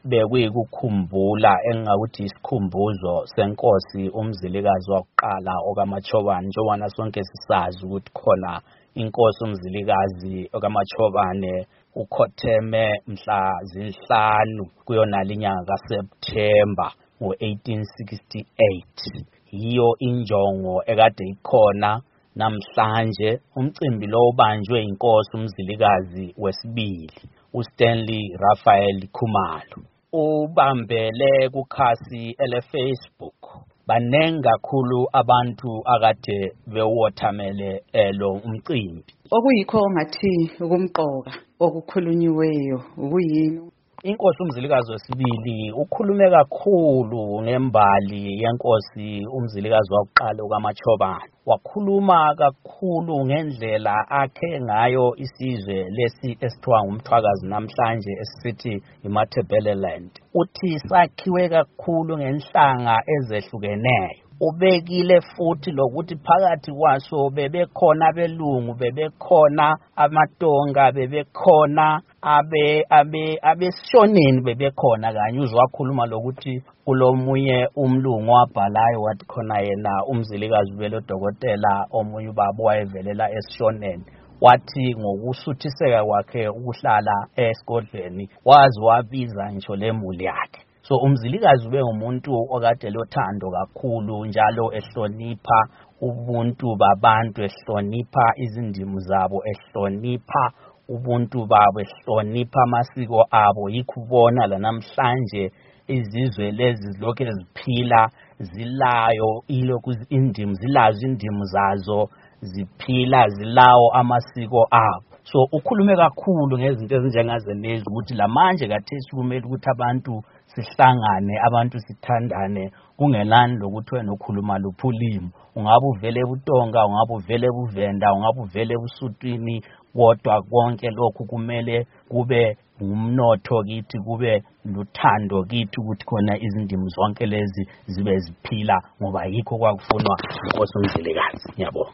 bekuyikukhumbula engakuthi isikhumbuzo senkosi uMzilikazi wokuqala okaMachobane, njengoba sonke sisazi ukuthi khona inkosi uMzilikazi okaMachobane ukhotheme mhla zinhlanu kuyona linyanga kaSeptember ngo-1868. Yiyo injongo ekade ikhona namhlanje. Umcimbi lo ubanjwe inkosi uMzilikazi wesibili uStanley Raphael Khumalo. Ubambele kukhasi ele-Facebook. Banengi kakhulu abantu akade bewothamele lo umcimbi. Okuyikho ngathi kumqoka okukhulunyiweyo ukuyini? Inkosi uMzilikazi wesibili ukhulume kakhulu ngembali yenkosi uMzilikazi wokuqala okaMachobane. Wakhuluma kakhulu ngendlela akhe ngayo isizwe lesi esithiwa ngumthwakazi namhlanje esithi iMatabeleland. Uthi sakhiwe kakhulu ngenhlanga ezehlukeneyo. Ubekile futhi lokuthi phakathi kwaso bebekhona abelungu, bebekhona amaTonga, bebekhona abesishoneni, bebekhona kanye. Uzwakhuluma lokuthi kulomunye umlungu wabhalayo wathi khona yena uMzilikazi ubelodokotela, omunye ubaba wayevelela esishoneni. Wathi ngokusuthiseka kwakhe ukuhlala esigodlweni wazi wabiza ngisho lemuli yakhe. So uMzilikazi ube umuntu okade lothando kakhulu, njalo ehlonipha ubuntu babantu, ehlonipha izindimi zabo, ehlonipha ubuntu babo, ehlonipha amasiko abo. Yikubona la namhlanje izizwe lezi zilokhu ziphila zilayo ilokhu indimi, zilazo indimi zazo, ziphila zilawo amasiko abo. So ukhulume kakhulu ngezinto ezinjengazenezi ukuthi lamanje kathesi kumele ukuthi abantu sihlangane, abantu sithandane, kungelani lokuthi wena ukhuluma luphi ulimi. Ungabe uvele ebuTonga, ungabe uvele ebuVenda, ungabe uvele ebuSutwini, kodwa konke lokhu kumele kube ngumnotho kithi, kube luthando kithi ukuthi khona izindimi zonke lezi zibe ziphila, ngoba yikho kwakufunwa inkosi uMzilikazi. Ngiyabonga.